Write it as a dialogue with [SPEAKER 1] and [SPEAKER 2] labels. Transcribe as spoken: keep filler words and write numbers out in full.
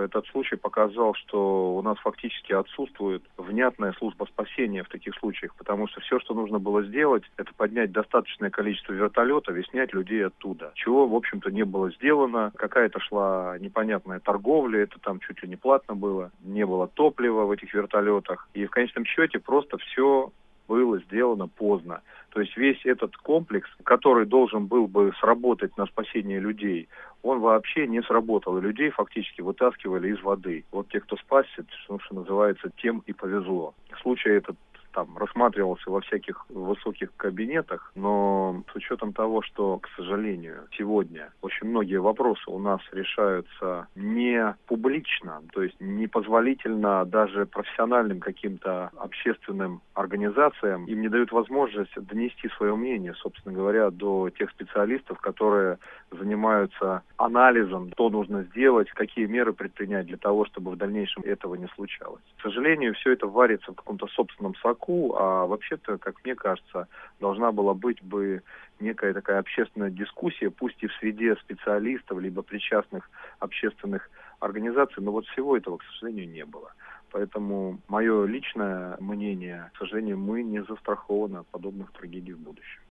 [SPEAKER 1] этот случай показал, что у нас фактически отсутствует внятная служба спасения в таких случаях, потому что все, что нужно было сделать, это поднять достаточное количество вертолетов и снять людей оттуда. Чего, в общем-то, не было сделано. Какая-то шла непонятная торговля, это там чуть ли не платно было. Не было топлива в этих вертолетах. И в конечном счете просто все было сделано поздно. То есть весь этот комплекс, который должен был бы сработать на спасение людей, он вообще не сработал. И людей фактически вытаскивали из воды. Вот те, кто спасся, что, что называется, тем и повезло. Случай этот там рассматривался во всяких высоких кабинетах, но с учетом того, что, к сожалению, сегодня очень многие вопросы у нас решаются не публично, то есть непозволительно даже профессиональным каким-то общественным организациям, им не дают возможность донести свое мнение, собственно говоря, до тех специалистов, которые занимаются анализом, что нужно сделать, какие меры предпринять для того, чтобы в дальнейшем этого не случалось. К сожалению, все это варится в каком-то собственном соку, а вообще-то, как мне кажется, должна была быть бы некая такая общественная дискуссия, пусть и в среде специалистов, либо причастных общественных организаций, но вот всего этого, к сожалению, не было. Поэтому мое личное мнение, к сожалению, мы не застрахованы от подобных трагедий в будущем.